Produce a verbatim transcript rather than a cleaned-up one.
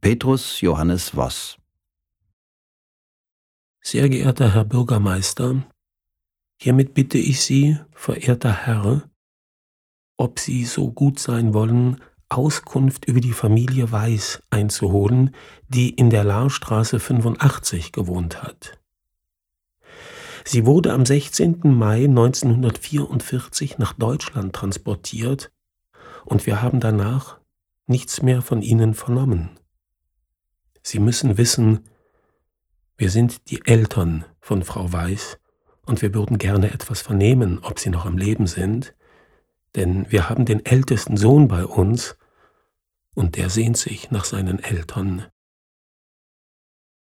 Petrus Johannes Voss. Sehr geehrter Herr Bürgermeister, hiermit bitte ich Sie, verehrter Herr, ob Sie so gut sein wollen, Auskunft über die Familie Weiß einzuholen, die in der Lahrstraße fünfundachtzig gewohnt hat. Sie wurde am sechzehnten Mai neunzehnhundertvierundvierzig nach Deutschland transportiert und wir haben danach nichts mehr von Ihnen vernommen. Sie müssen wissen, wir sind die Eltern von Frau Weiß und wir würden gerne etwas vernehmen, ob Sie noch am Leben sind, denn wir haben den ältesten Sohn bei uns und der sehnt sich nach seinen Eltern.